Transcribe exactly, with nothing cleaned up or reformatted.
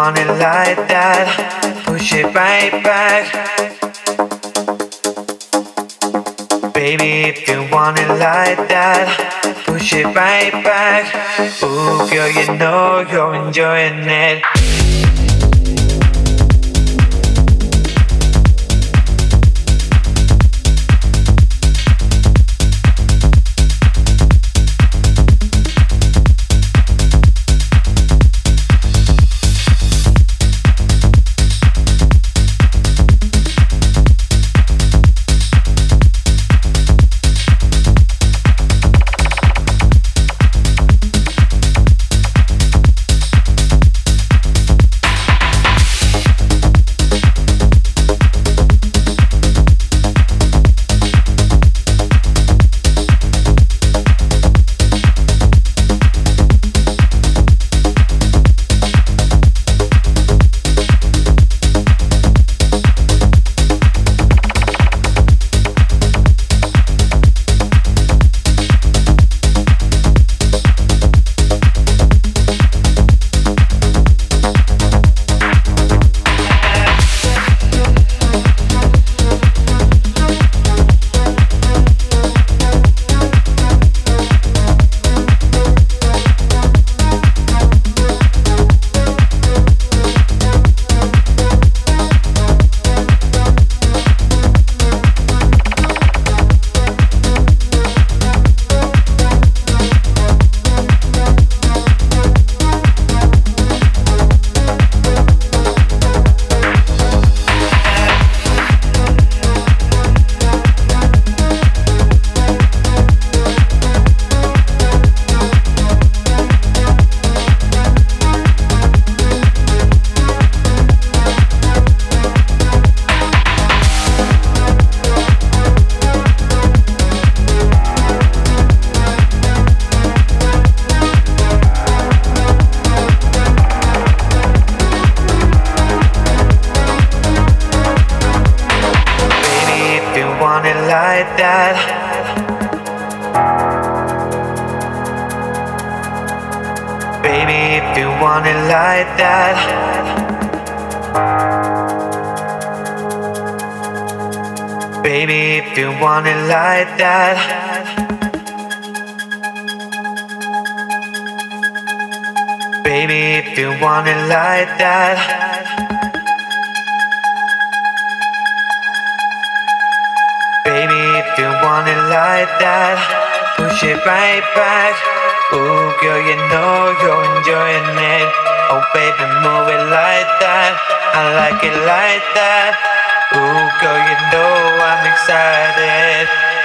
want it like that, push it right back. Baby, if you want it like that, push it right back. Ooh, girl, you know you're enjoying it. Like that, baby, if you want it like that, baby, if you want it like that, baby, if you want it like that. Baby, if you want it like that, push it right back. Ooh, girl, you know you're enjoying it. Oh, baby, move it like that. I like it like that. Ooh, girl, you know I'm excited.